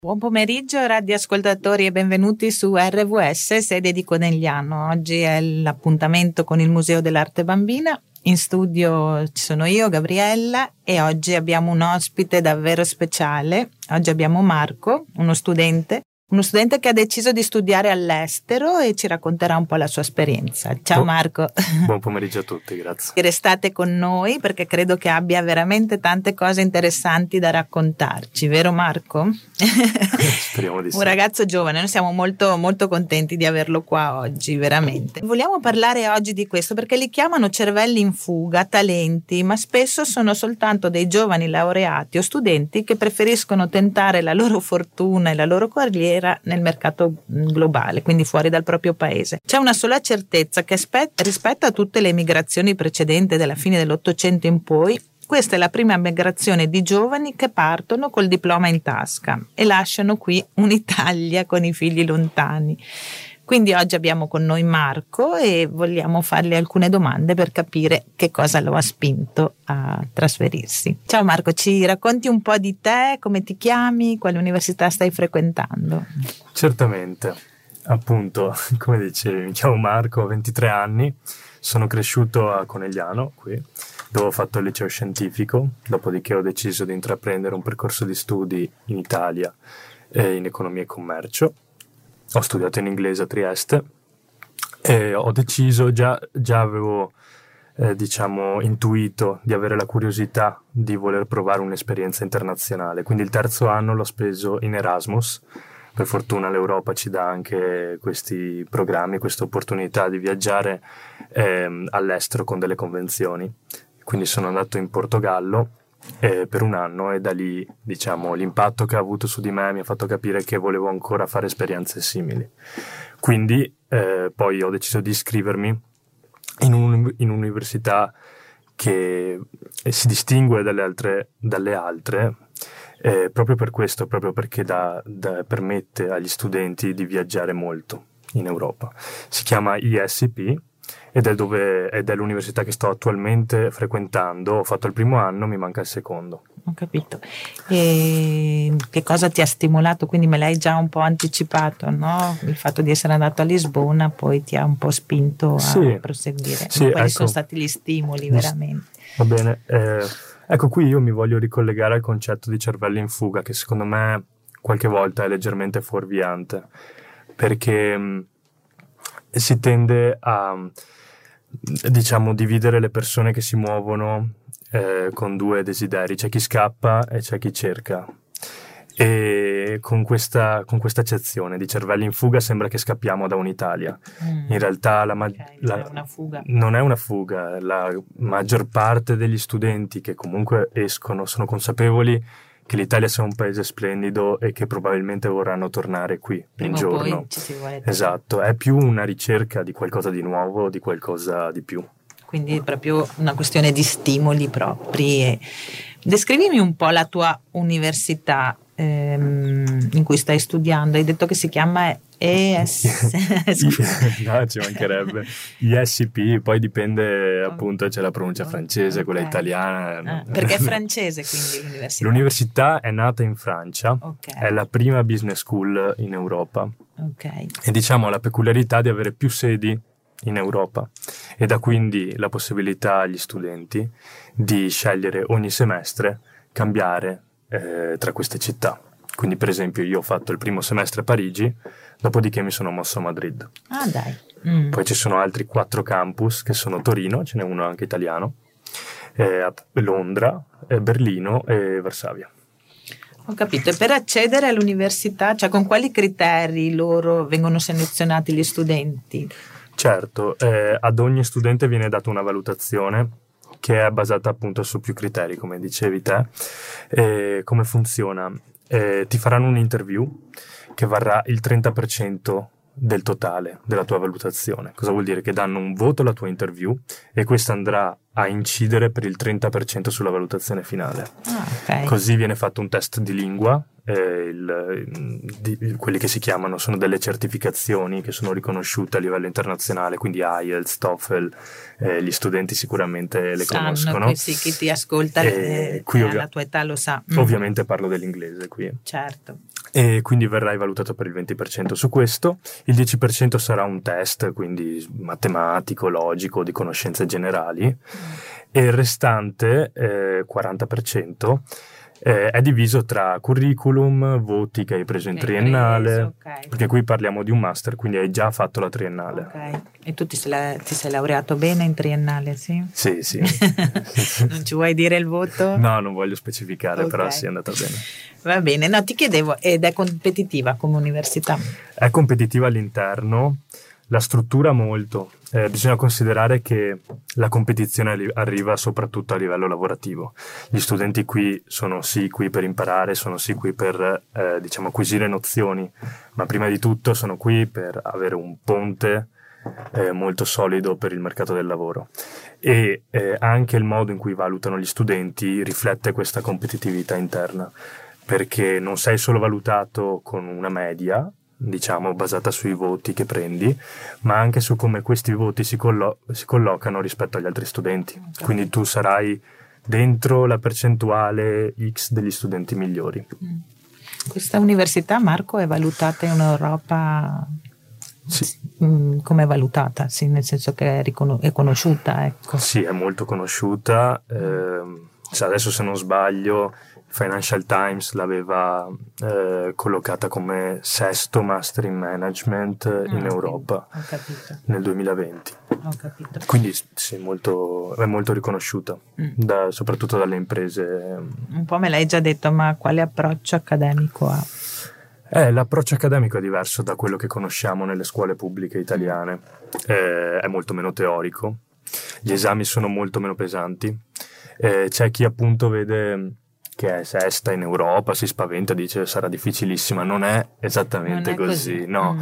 Buon pomeriggio radioascoltatori e benvenuti su RVS, sede di Conegliano. Oggi è l'appuntamento con il Museo dell'Arte Bambina. In studio ci sono io, Gabriella, e oggi abbiamo un ospite davvero speciale. Oggi abbiamo Marco, uno studente che ha deciso di studiare all'estero e ci racconterà un po' la sua esperienza. Ciao Marco. Buon pomeriggio a tutti, grazie. Restate con noi perché credo che abbia veramente tante cose interessanti da raccontarci, vero Marco? Speriamo di sì. Un ragazzo giovane, noi siamo molto, molto contenti di averlo qua oggi, veramente. Vogliamo parlare oggi di questo perché li chiamano cervelli in fuga, talenti, ma spesso sono soltanto dei giovani laureati o studenti che preferiscono tentare la loro fortuna e la loro carriera nel mercato globale, quindi fuori dal proprio paese. C'è una sola certezza che rispetto a tutte le migrazioni precedenti della fine dell'Ottocento in poi, questa è la prima migrazione di giovani che partono col diploma in tasca e lasciano qui un'Italia con i figli lontani. Quindi oggi abbiamo con noi Marco e vogliamo fargli alcune domande per capire che cosa lo ha spinto a trasferirsi. Ciao Marco, ci racconti un po' di te, come ti chiami, quale università stai frequentando? Certamente, appunto, come dicevi, mi chiamo Marco, ho 23 anni, sono cresciuto a Conegliano, qui, dove ho fatto il liceo scientifico, dopodiché ho deciso di intraprendere un percorso di studi in Italia in economia e commercio. Ho studiato in inglese a Trieste e ho deciso, già avevo intuito di avere la curiosità di voler provare un'esperienza internazionale, quindi il terzo anno l'ho speso in Erasmus. Per fortuna l'Europa ci dà anche questi programmi, questa opportunità di viaggiare all'estero con delle convenzioni, quindi sono andato in Portogallo per un anno e da lì l'impatto che ha avuto su di me mi ha fatto capire che volevo ancora fare esperienze simili, quindi poi ho deciso di iscrivermi in un'università che si distingue dalle altre proprio per questo, proprio perché permette agli studenti di viaggiare molto in Europa. Si chiama ISP ed è l'università che sto attualmente frequentando. Ho fatto il primo anno, mi manca il secondo. Ho capito. E che cosa ti ha stimolato? Quindi me l'hai già un po' anticipato, no? Il fatto di essere andato a Lisbona poi ti ha un po' spinto a proseguire. Sì, quali sono stati gli stimoli veramente? Va bene. Ecco, qui io mi voglio ricollegare al concetto di cervelli in fuga, che secondo me qualche volta è leggermente fuorviante, perché si tende a dividere le persone che si muovono con due desideri: c'è chi scappa e c'è chi cerca, e con questa accezione di cervelli in fuga sembra che scappiamo da un'Italia. In realtà non è una fuga. La maggior parte degli studenti che comunque escono sono consapevoli che l'Italia sia un paese splendido e che probabilmente vorranno tornare qui un giorno. Poi ci si vuole. Esatto, è più una ricerca di qualcosa di nuovo, di qualcosa di più. Quindi è proprio una questione di stimoli propri. Descrivimi un po' la tua università in cui stai studiando. Hai detto che si chiama No, ci mancherebbe. ISP, poi dipende, appunto, c'è la pronuncia francese, quella italiana. Perché è francese, quindi l'università? L'università è nata in Francia, è la prima business school in Europa. E ha la peculiarità di avere più sedi in Europa e dà quindi la possibilità agli studenti di scegliere ogni semestre, cambiare tra queste città. Quindi per esempio io ho fatto il primo semestre a Parigi, dopodiché mi sono mosso a Madrid. Ah, dai. Poi ci sono altri 4 campus, che sono Torino, ce n'è uno anche italiano, Londra, Berlino e Varsavia. Ho capito. E per accedere all'università, cioè con quali criteri loro vengono selezionati gli studenti? Certo, ad ogni studente viene data una valutazione che è basata appunto su più criteri, come dicevi te. Come funziona? Ti faranno un interview che varrà il 30% del totale della tua valutazione. Cosa vuol dire? Che danno un voto alla tua interview e questo andrà a incidere per il 30% sulla valutazione finale. Okay. Così viene fatto un test di lingua, quelli che si chiamano, sono delle certificazioni che sono riconosciute a livello internazionale, quindi IELTS, TOEFL, gli studenti sicuramente le conoscono. Sì, chi ti ascolta qui alla tua età lo sa. Ovviamente parlo dell'inglese qui. Certo. E quindi verrai valutato per il 20% su questo, il 10% sarà un test, quindi matematico, logico, di conoscenze generali, e il restante 40% è diviso tra curriculum, voti che hai preso in triennale, perché qui parliamo di un master, quindi hai già fatto la triennale. Ok, e tu ti sei laureato bene in triennale, sì? Sì. Non ci vuoi dire il voto? No, non voglio specificare, però sì, è andata bene. Va bene, no, ti chiedevo, ed è competitiva come università? È competitiva all'interno, la struttura molto. Bisogna considerare che la competizione arriva soprattutto a livello lavorativo. Gli studenti qui sono sì qui per imparare, sono sì qui per acquisire nozioni, ma prima di tutto sono qui per avere un ponte molto solido per il mercato del lavoro. E anche il modo in cui valutano gli studenti riflette questa competitività interna, perché non sei solo valutato con una media, diciamo, basata sui voti che prendi, ma anche su come questi voti si collocano rispetto agli altri studenti. Okay. Quindi tu sarai dentro la percentuale X degli studenti migliori. Questa università, Marco, è valutata in Europa? Sì. Come è valutata? Sì, nel senso che è conosciuta, ecco. Sì, è molto conosciuta. Adesso, se non sbaglio, Financial Times l'aveva collocata come 6º Master in Management in Europa nel 2020. Ho capito. Quindi sì, è molto riconosciuta, soprattutto dalle imprese. Un po' me l'hai già detto, ma quale approccio accademico ha? L'approccio accademico è diverso da quello che conosciamo nelle scuole pubbliche italiane. È molto meno teorico, gli esami sono molto meno pesanti. C'è chi appunto vede che è 6ª in Europa, si spaventa, dice sarà difficilissima. Non è esattamente così. No.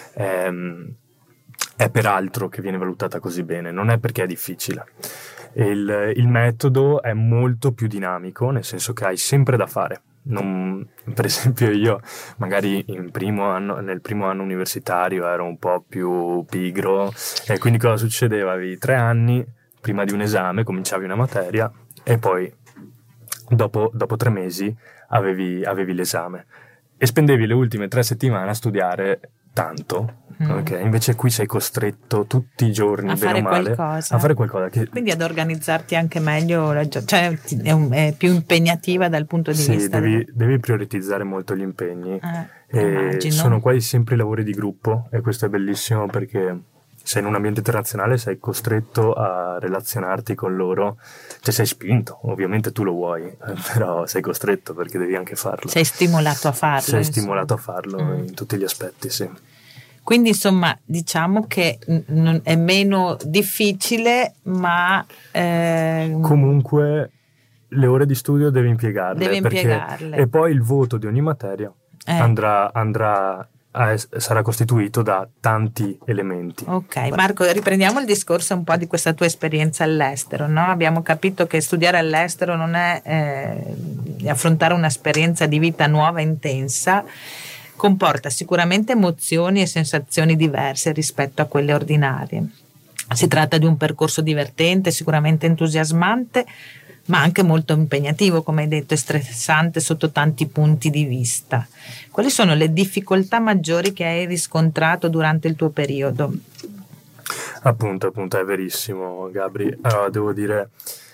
È per altro che viene valutata così bene, non è perché è difficile. Il metodo è molto più dinamico, nel senso che hai sempre da fare. Per esempio io magari nel primo anno universitario ero un po' più pigro, e quindi cosa succedeva? Avevi 3 anni prima di un esame, cominciavi una materia e poi dopo 3 mesi avevi l'esame e spendevi le ultime 3 settimane a studiare tanto. Okay? Invece qui sei costretto tutti i giorni a fare qualcosa quindi ad organizzarti anche meglio, cioè è più impegnativa dal punto di vista devi prioritizzare molto gli impegni, sono quasi sempre i lavori di gruppo, e questo è bellissimo perché sei in un ambiente internazionale, sei costretto a relazionarti con loro, cioè sei spinto, ovviamente tu lo vuoi, però sei costretto perché devi anche farlo. Sei stimolato a farlo. In tutti gli aspetti, sì. Quindi insomma diciamo che è meno difficile, ma comunque le ore di studio devi impiegarle. E poi il voto di ogni materia sarà costituito da tanti elementi. Ok, Marco, riprendiamo il discorso un po' di questa tua esperienza all'estero, no? Abbiamo capito che studiare all'estero non è affrontare un'esperienza di vita nuova e intensa, comporta sicuramente emozioni e sensazioni diverse rispetto a quelle ordinarie. Si tratta di un percorso divertente, sicuramente entusiasmante, ma anche molto impegnativo, come hai detto, e stressante sotto tanti punti di vista. Quali sono le difficoltà maggiori che hai riscontrato durante il tuo periodo? Appunto, è verissimo, Gabri. Allora, devo dire,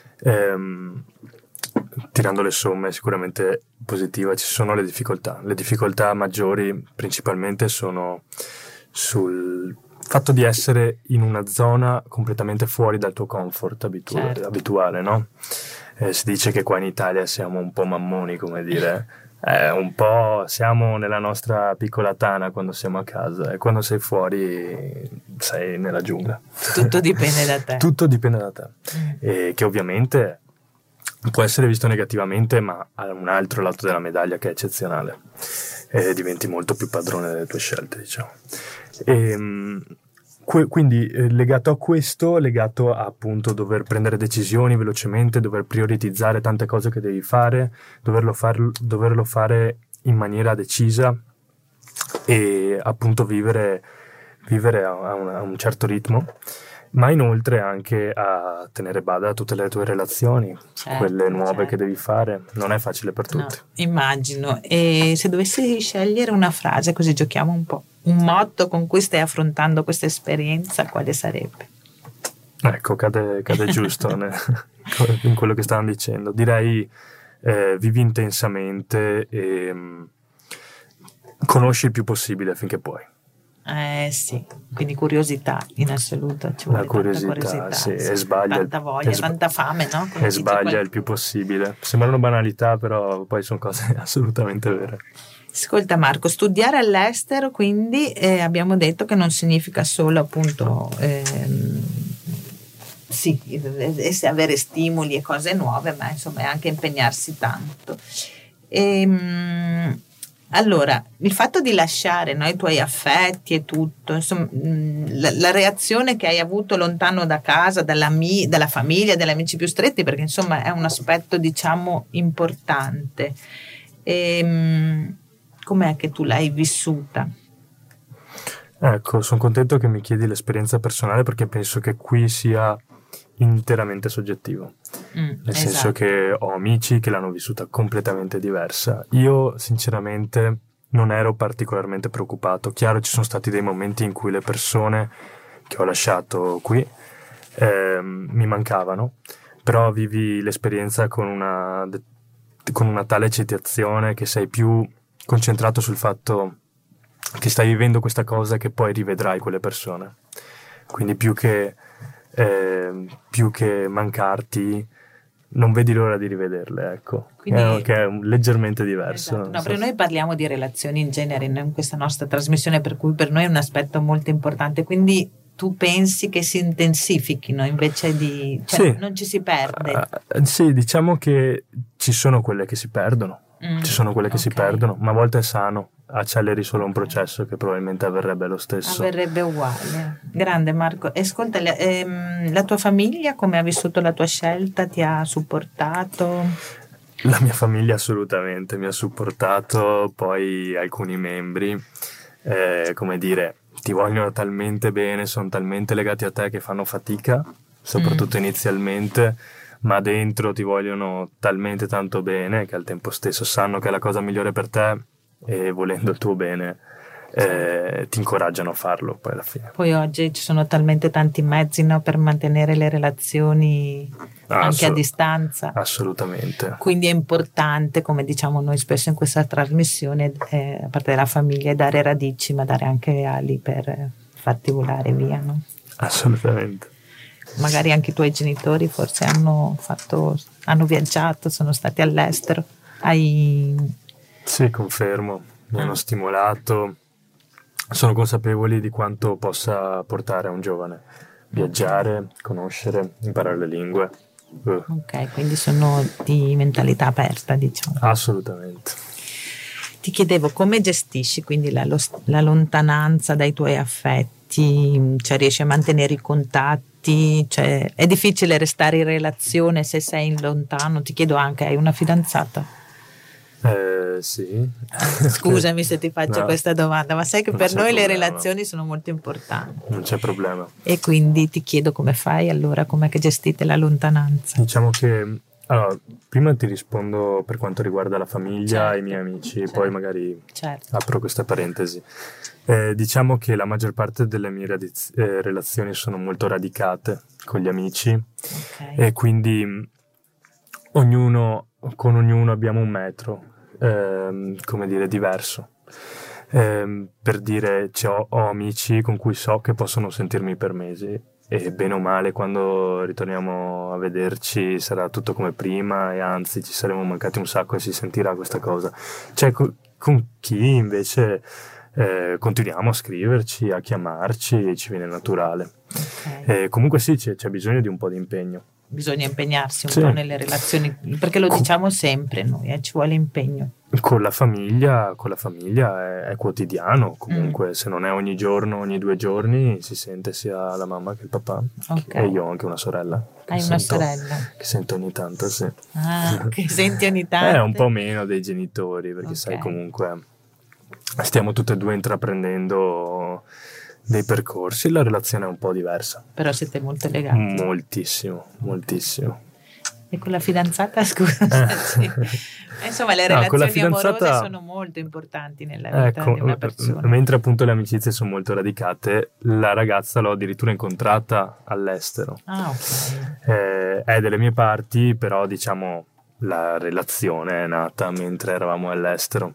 tirando le somme, sicuramente positiva, ci sono le difficoltà. Le difficoltà maggiori principalmente sono sul fatto di essere in una zona completamente fuori dal tuo comfort abituale, no? Si dice che qua in Italia siamo un po' mammoni, come dire, un po' siamo nella nostra piccola tana quando siamo a casa, e quando sei fuori sei nella giungla. Tutto dipende da te. Tutto dipende da te. E che ovviamente può essere visto negativamente, ma ha un altro lato della medaglia che è eccezionale, e diventi molto più padrone delle tue scelte, diciamo. Quindi legato a questo, legato a appunto dover prendere decisioni velocemente, dover prioritizzare tante cose che devi fare, doverlo fare in maniera decisa e appunto vivere a un certo ritmo, ma inoltre anche a tenere bada a tutte le tue relazioni, quelle nuove che devi fare. Non è facile per tutti. No, immagino. E se dovessi scegliere una frase, così giochiamo un po', un motto con cui stai affrontando questa esperienza, quale sarebbe? Ecco, cade giusto in quello che stavano dicendo. Direi vivi intensamente e conosci il più possibile finché puoi. Sì, quindi curiosità in assoluto. Ci vuole la curiosità, sì, sì. E sbaglia. Tanta voglia, tanta fame, no? Come e sbaglia il più possibile. Sembrano banalità, però poi sono cose assolutamente vere. Ascolta Marco, studiare all'estero quindi abbiamo detto che non significa solo appunto avere stimoli e cose nuove, ma insomma è anche impegnarsi tanto. Allora, il fatto di lasciare, no, i tuoi affetti e tutto, insomma, la reazione che hai avuto lontano da casa, dalla famiglia, dagli amici più stretti, perché insomma è un aspetto diciamo importante. Com'è che tu l'hai vissuta? Ecco, sono contento che mi chiedi l'esperienza personale, perché penso che qui sia interamente soggettivo, nel senso che ho amici che l'hanno vissuta completamente diversa. Io sinceramente non ero particolarmente preoccupato. Chiaro, ci sono stati dei momenti in cui le persone che ho lasciato qui mi mancavano, però vivi l'esperienza con una tale eccitazione che sei più concentrato sul fatto che stai vivendo questa cosa, che poi rivedrai quelle persone, quindi più che mancarti non vedi l'ora di rivederle, ecco. Quindi, che è leggermente diverso. Esatto. No, per noi parliamo di relazioni in genere in questa nostra trasmissione, per cui per noi è un aspetto molto importante, quindi tu pensi che si intensifichino invece di sì. Non ci si perde? Sì, diciamo che ci sono quelle che si perdono, si perdono, ma a volte è sano, acceleri solo un processo che probabilmente avverrebbe lo stesso. Avverrebbe uguale. Grande Marco. E ascolta, la tua famiglia come ha vissuto la tua scelta? Ti ha supportato? La mia famiglia assolutamente mi ha supportato, poi alcuni membri, come dire, ti vogliono talmente bene, sono talmente legati a te che fanno fatica, soprattutto inizialmente, ma dentro ti vogliono talmente tanto bene che al tempo stesso sanno che è la cosa migliore per te e volendo il tuo bene ti incoraggiano a farlo poi alla fine. Poi oggi ci sono talmente tanti mezzi, no, per mantenere le relazioni anche a distanza. Assolutamente. Quindi è importante, come diciamo noi spesso in questa trasmissione, a parte della famiglia, dare radici ma dare anche ali per farti volare via, no? Assolutamente. Magari anche i tuoi genitori forse hanno viaggiato, sono stati all'estero. Sì, confermo, mi hanno stimolato, sono consapevoli di quanto possa portare a un giovane viaggiare, conoscere, imparare le lingue. Ok, quindi sono di mentalità aperta, diciamo. Assolutamente. Ti chiedevo come gestisci quindi la lontananza dai tuoi affetti, cioè riesci a mantenere i contatti, cioè è difficile restare in relazione se sei lontano? Ti chiedo anche, hai una fidanzata? Sì. Scusami se ti faccio questa domanda, ma sai che per noi le relazioni sono molto importanti. Non c'è problema. E quindi ti chiedo come fai allora, com'è che gestite la lontananza? Diciamo che allora, prima ti rispondo per quanto riguarda la famiglia e i miei amici, poi magari apro questa parentesi. Diciamo che la maggior parte delle mie relazioni sono molto radicate con gli amici, e quindi con ognuno abbiamo un metro, come dire, diverso. Per dire, ho amici con cui so che possono sentirmi per mesi, e bene o male quando ritorniamo a vederci sarà tutto come prima, e anzi ci saremo mancati un sacco e si sentirà questa cosa. C'è con chi invece continuiamo a scriverci, a chiamarci, e ci viene naturale. Comunque sì, c'è bisogno di un po' di impegno, bisogna impegnarsi un po' nelle relazioni, perché lo diciamo sempre noi, ci vuole impegno. Con la famiglia è quotidiano, comunque se non è ogni giorno, ogni 2 giorni si sente sia la mamma che il papà. E io ho anche una sorella. Hai una sorella? Che sento ogni tanto, sì. Che senti ogni tanto? Un po' meno dei genitori, perché sai, comunque stiamo tutte e 2 intraprendendo dei percorsi, la relazione è un po' diversa. Però siete molto legati? Moltissimo. E con la fidanzata, scusa? Sì. Insomma, le relazioni amorose sono molto importanti nella vita di una persona. Mentre appunto le amicizie sono molto radicate, la ragazza l'ho addirittura incontrata all'estero. È delle mie parti, però diciamo la relazione è nata mentre eravamo all'estero.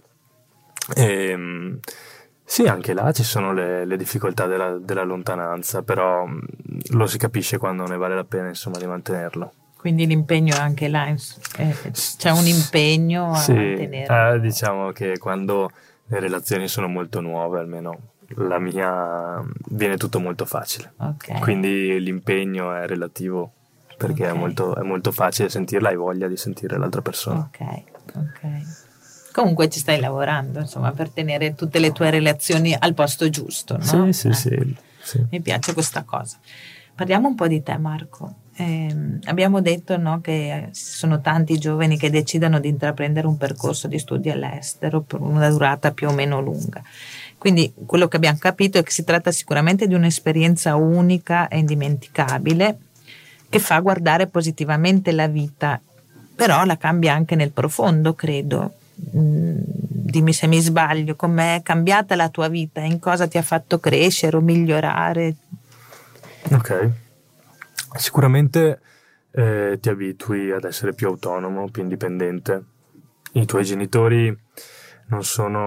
Sì, anche là ci sono le difficoltà della lontananza, però lo si capisce quando ne vale la pena, insomma, di mantenerlo. Quindi l'impegno anche là, c'è un impegno a mantenerlo. Diciamo che quando le relazioni sono molto nuove, almeno la mia, viene tutto molto facile. Quindi l'impegno è relativo, perché è molto facile sentirla, hai voglia di sentire l'altra persona. Comunque ci stai lavorando, insomma, per tenere tutte le tue relazioni al posto giusto, no? Sì. Mi piace questa cosa. Parliamo un po' di te, Marco. Abbiamo detto, no, che sono tanti giovani che decidono di intraprendere un percorso di studi all'estero per una durata più o meno lunga. Quindi quello che abbiamo capito è che si tratta sicuramente di un'esperienza unica e indimenticabile che fa guardare positivamente la vita, però la cambia anche nel profondo, credo. Dimmi se mi sbaglio, com'è cambiata la tua vita, in cosa ti ha fatto crescere o migliorare? Sicuramente ti abitui ad essere più autonomo, più indipendente. I tuoi genitori non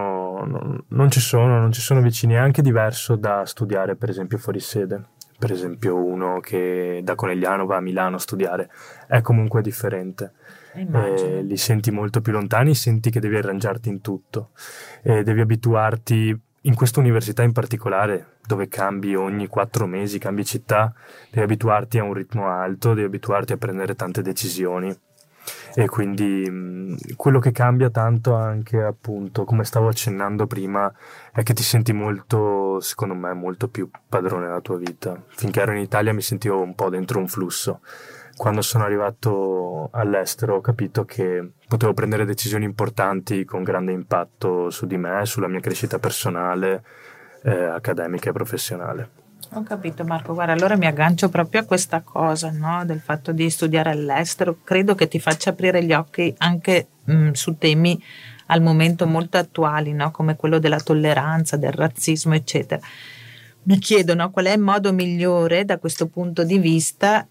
ci sono vicini. È anche diverso da studiare, per esempio, fuori sede. Per esempio uno che da Conegliano va a Milano a studiare è comunque differente. Li senti molto più lontani, senti che devi arrangiarti in tutto, devi abituarti. In questa università in particolare, dove cambi ogni 4 mesi, cambi città, devi abituarti a un ritmo alto, devi abituarti a prendere tante decisioni, e quindi quello che cambia tanto anche, appunto, come stavo accennando prima, è che ti senti molto, secondo me, molto più padrone della tua vita. Finché ero in Italia mi sentivo un po' dentro un flusso. Quando sono arrivato all'estero ho capito che potevo prendere decisioni importanti con grande impatto su di me, sulla mia crescita personale, accademica e professionale. Ho capito, Marco, guarda, allora mi aggancio proprio a questa cosa, no? Del fatto di studiare all'estero. Credo che ti faccia aprire gli occhi anche su temi al momento molto attuali, no? Come quello della tolleranza, del razzismo, eccetera. Mi chiedo, no, qual è il modo migliore da questo punto di vista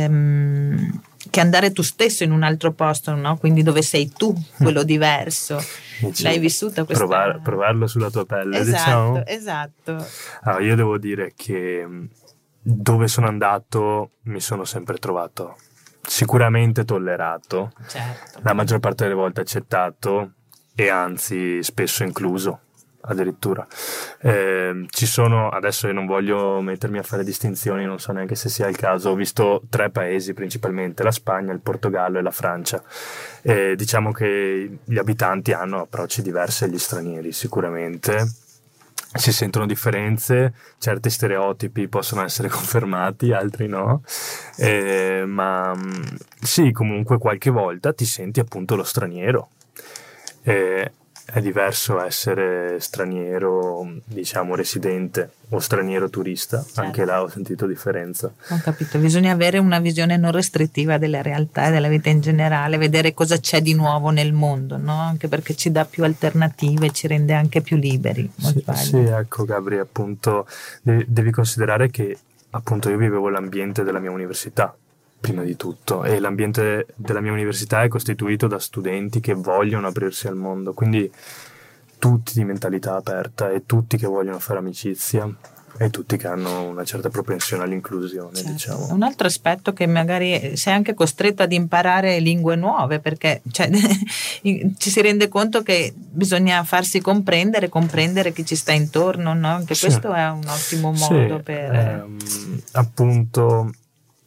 che andare tu stesso in un altro posto, no? Quindi dove sei tu, quello diverso. L'hai vissuta questa... Provarlo sulla tua pelle, Esatto. Allora, io devo dire che dove sono andato mi sono sempre trovato sicuramente tollerato, la maggior parte delle volte accettato e anzi spesso incluso. Addirittura ci sono, adesso io non voglio mettermi a fare distinzioni, non so neanche se sia il caso, ho visto 3 paesi principalmente, la Spagna, il Portogallo e la Francia. Diciamo che gli abitanti hanno approcci diversi agli stranieri, sicuramente si sentono differenze, certi stereotipi possono essere confermati, altri no, ma sì, comunque qualche volta ti senti appunto lo straniero. È diverso essere straniero, diciamo, residente o straniero turista, certo. Anche là ho sentito differenza. Ho capito, bisogna avere una visione non restrittiva della realtà e della vita in generale, vedere cosa c'è di nuovo nel mondo, no? Anche perché ci dà più alternative, ci rende anche più liberi. Sì, ecco Gabri, appunto, devi considerare che appunto io vivevo l'ambiente della mia università, prima di tutto, e l'ambiente della mia università è costituito da studenti che vogliono aprirsi al mondo, quindi tutti di mentalità aperta e tutti che vogliono fare amicizia e tutti che hanno una certa propensione all'inclusione, certo. Diciamo. Un altro aspetto che magari sei anche costretto ad imparare lingue nuove, perché ci si rende conto che bisogna farsi comprendere chi ci sta intorno, no? Anche questo è un ottimo modo per... appunto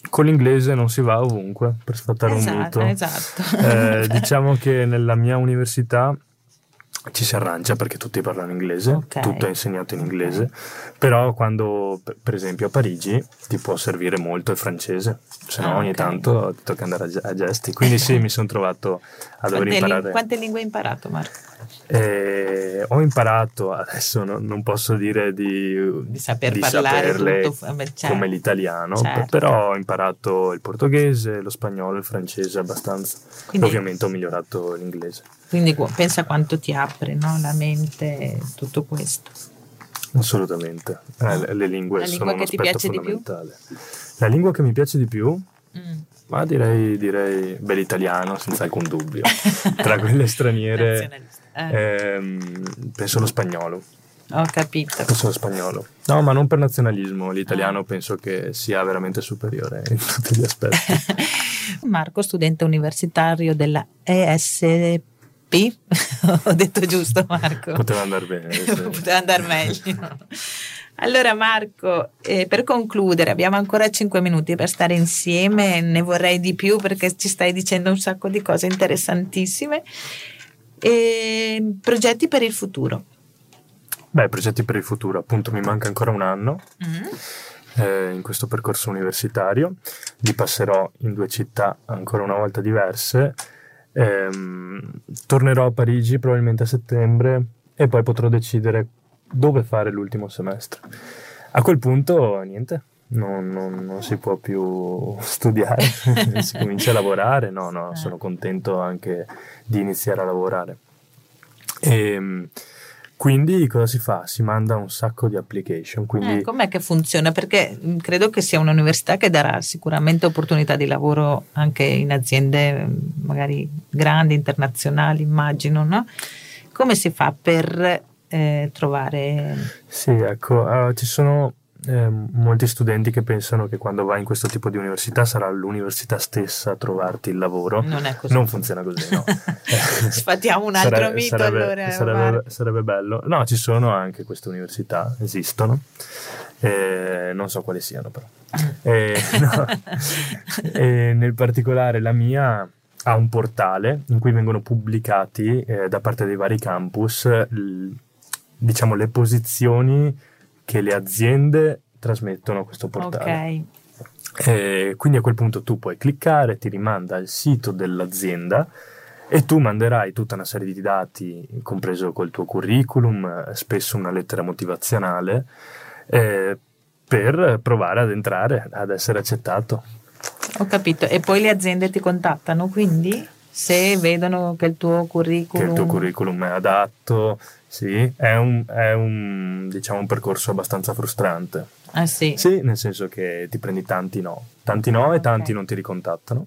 con l'inglese non si va ovunque, per sfatare un mito. Esatto. Diciamo che nella mia università ci si arrangia perché tutti parlano inglese, tutto è insegnato in inglese, però quando per esempio a Parigi ti può servire molto il francese, se no ogni tanto ti tocca andare a gesti, quindi sì, mi sono trovato a dover imparare. Quante lingue hai imparato, Marco? Ho imparato, adesso non posso dire di saper parlarle tutto, come l'italiano, certo. Però ho imparato il portoghese, lo spagnolo, il francese abbastanza, quindi, ovviamente ho migliorato l'inglese. Quindi pensa quanto ti apre, no? La mente, tutto questo. Assolutamente, le lingue sono un aspetto fondamentale. La lingua che mi piace di più? Ma direi l'italiano, senza alcun dubbio. Tra quelle straniere penso lo spagnolo. Ho capito. Penso lo spagnolo. No, ma non per nazionalismo, l'italiano penso che sia veramente superiore in tutti gli aspetti. Marco, studente universitario della ESP. Ho detto giusto, Marco? Poteva andare bene. Poteva andare meglio. Allora Marco, per concludere, abbiamo ancora 5 minuti per stare insieme, ne vorrei di più perché ci stai dicendo un sacco di cose interessantissime. Progetti per il futuro? Progetti per il futuro, appunto mi manca ancora un anno in questo percorso universitario, li passerò in 2 città ancora una volta diverse. Tornerò a Parigi probabilmente a settembre e poi potrò decidere dove fare l'ultimo semestre. A quel punto niente, non si può più studiare, si comincia a lavorare. No, sono contento anche di iniziare a lavorare. Quindi cosa si fa? Si manda un sacco di application. Quindi com'è che funziona? Perché credo che sia un'università che darà sicuramente opportunità di lavoro anche in aziende magari grandi, internazionali, immagino, no? Come si fa per trovare? Sì, ecco, ci sono molti studenti che pensano che quando vai in questo tipo di università sarà l'università stessa a trovarti il lavoro. Non è così. Non funziona così, no. Sfatiamo un altro mito allora. Sarebbe bello. No, ci sono anche queste università, esistono. Non so quali siano però. Nel particolare la mia ha un portale in cui vengono pubblicati da parte dei vari campus diciamo le posizioni che le aziende trasmettono a questo portale. Quindi a quel punto tu puoi cliccare, ti rimanda al sito dell'azienda e tu manderai tutta una serie di dati, compreso col tuo curriculum, spesso una lettera motivazionale, per provare ad entrare, ad essere accettato. Ho capito. E poi le aziende ti contattano, quindi se vedono che il tuo curriculum è adatto. Sì, è un diciamo un percorso abbastanza frustrante. Ah sì? Sì, nel senso che ti prendi tanti no e tanti non ti ricontattano.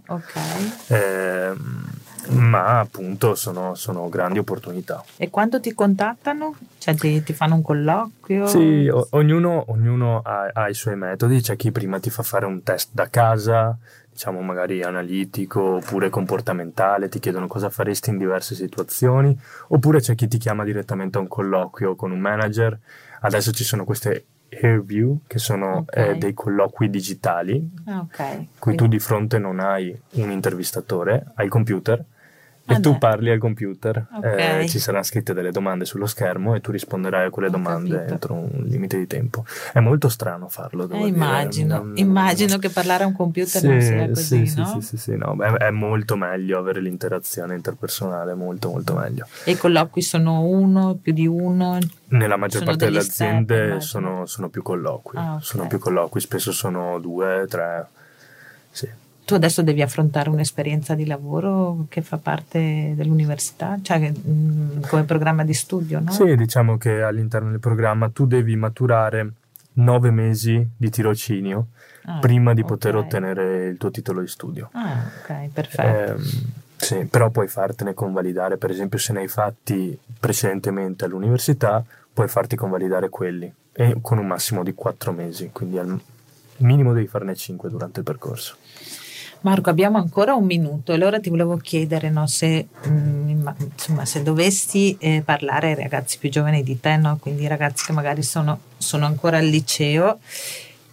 Ma appunto sono grandi opportunità. E quando ti contattano? Cioè ti fanno un colloquio? Sì, ognuno ha i suoi metodi. C'è chi prima ti fa fare un test da casa, diciamo magari analitico oppure comportamentale, ti chiedono cosa faresti in diverse situazioni, oppure c'è chi ti chiama direttamente a un colloquio con un manager. Adesso ci sono queste Airview che sono dei colloqui digitali, cui tu di fronte non hai un intervistatore, hai il computer e tu parli al computer, ci saranno scritte delle domande sullo schermo e tu risponderai a quelle domande entro un limite di tempo. È molto strano farlo, devo dire. Immagino che parlare a un computer non sia così, no? Sì, no, è molto meglio avere l'interazione interpersonale, molto molto meglio. E i colloqui sono uno, più di uno? Nella maggior parte delle aziende sono più colloqui, sono più colloqui, spesso sono 2, 3, sì. Tu adesso devi affrontare un'esperienza di lavoro che fa parte dell'università, cioè come programma di studio, no? Sì, diciamo che all'interno del programma tu devi maturare 9 mesi di tirocinio prima di poter ottenere il tuo titolo di studio. Ok, perfetto. Sì, però puoi fartene convalidare, per esempio se ne hai fatti precedentemente all'università, puoi farti convalidare quelli, e con un massimo di 4 mesi, quindi al minimo devi farne 5 durante il percorso. Marco, abbiamo ancora un minuto e allora ti volevo chiedere, no, se dovessi parlare ai ragazzi più giovani di te, no? Quindi ragazzi che magari sono ancora al liceo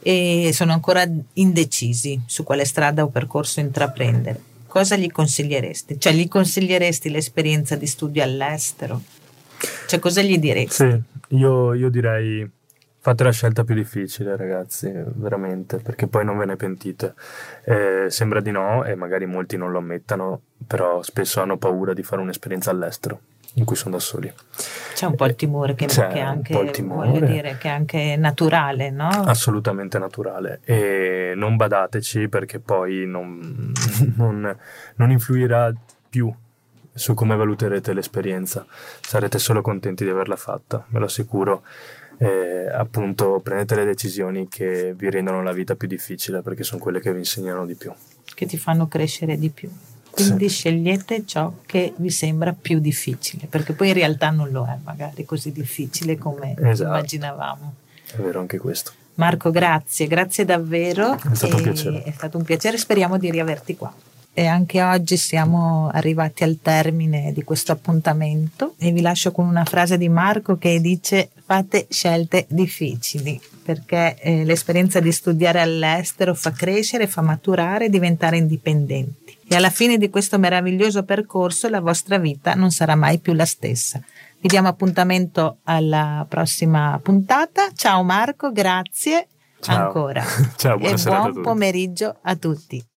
e sono ancora indecisi su quale strada o percorso intraprendere, cosa gli consiglieresti? Cioè, gli consiglieresti l'esperienza di studio all'estero? Cioè, cosa gli diresti? Sì, io direi fate la scelta più difficile, ragazzi, veramente, perché poi non ve ne pentite. Sembra di no, e magari molti non lo ammettano, però spesso hanno paura di fare un'esperienza all'estero in cui sono da soli. C'è un po' il timore che anche, un po' il timore, voglio dire, che è anche naturale, no? Assolutamente naturale, e non badateci, perché poi non influirà più su come valuterete l'esperienza. Sarete solo contenti di averla fatta, ve lo assicuro. Appunto, prendete le decisioni che vi rendono la vita più difficile, perché sono quelle che vi insegnano di più, che ti fanno crescere di più. Quindi scegliete ciò che vi sembra più difficile, perché poi in realtà non lo è magari così difficile come immaginavamo. È vero anche questo. Marco, grazie davvero. È stato un piacere. È stato un piacere, speriamo di riaverti qua. E anche oggi siamo arrivati al termine di questo appuntamento e vi lascio con una frase di Marco che dice: fate scelte difficili, perché l'esperienza di studiare all'estero fa crescere, fa maturare e diventare indipendenti. E alla fine di questo meraviglioso percorso la vostra vita non sarà mai più la stessa. Vi diamo appuntamento alla prossima puntata. Ciao Marco, grazie. Ciao. Ancora. Ciao, buona serata a tutti. Buon pomeriggio a tutti.